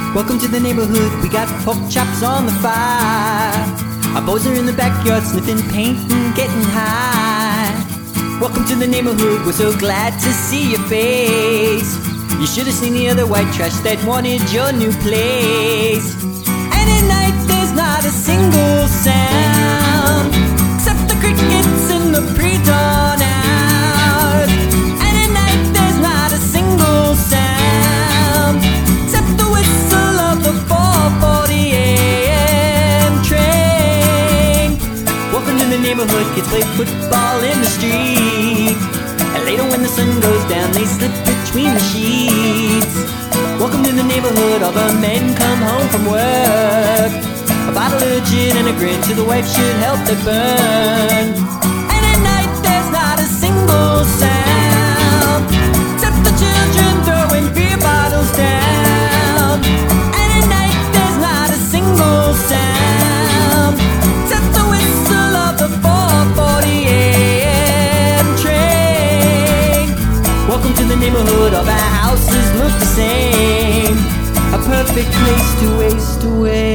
Welcome to the neighborhood, we got pork chops on the fire. Our boys are in the backyard sniffing paint and getting high. Welcome to the neighborhood, we're so glad to see your face. You should have seen the other white trash that wanted your new place. And at night there's not a single sound except the crickets in the pre-dawn hours. And at night there's not a single sound except the whistle of the 4:40 a.m. train. Welcome to the neighborhood, kids play football in the street. And later when the sun goes down, they slip between the sheets. Welcome to the neighborhood, all the men come home from work. A bottle of gin and a grin to the wife should help it burn. And at night there's not a single sound except the children throwing beer bottles down. And at night there's not a single sound except the whistle of the 4:40 a.m. train. Welcome to the neighborhood, all the houses look the same. A perfect place to waste away.